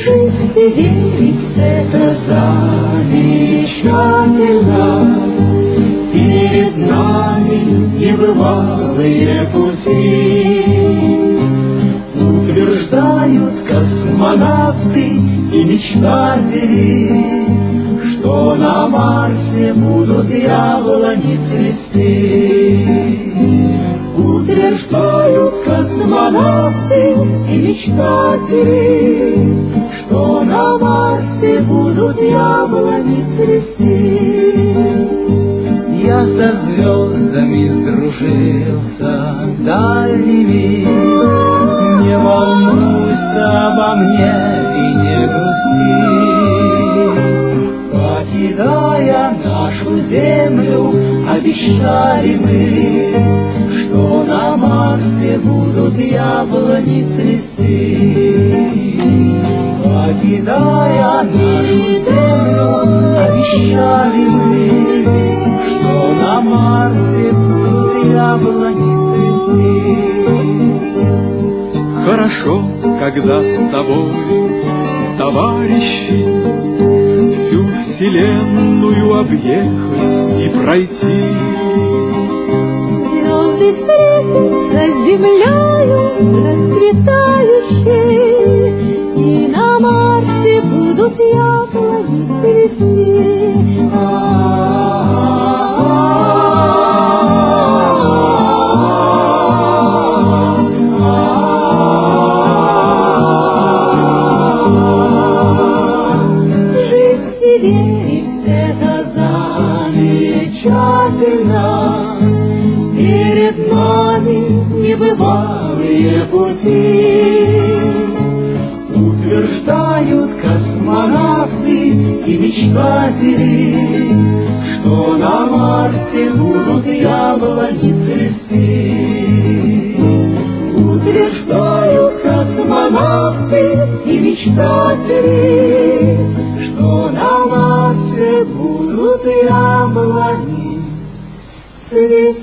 Жить и верить — это замечательно. Перед нами небывалые пути. Утверждают космонавты и мечтатели, что на Марсе будут яблони цвести. Утверждают космонавты и мечтатели, что на Марсе будут яблони цвести. Я со звездами сдружился дальними, не волнуйся обо мне и не грусти. Покидая нашу землю, обещали мы, что на Марсе будут яблони цвести. Покидая нашу землю, обещали мы, что на Марсе будут яблони цвести. Хорошо, когда с тобой, товарищи, всю вселенную объехать и пройти. Звезды встретятся с землею расцветающей, и на Марсе будут яблони цвести. Верить — это замечательно. Перед нами небывалые пути. Утверждают космонавты и мечтатели, что на Марсе будут яблони цвести. Утверждают космонавты и мечтатели, что на Марсе будут яблони цвести.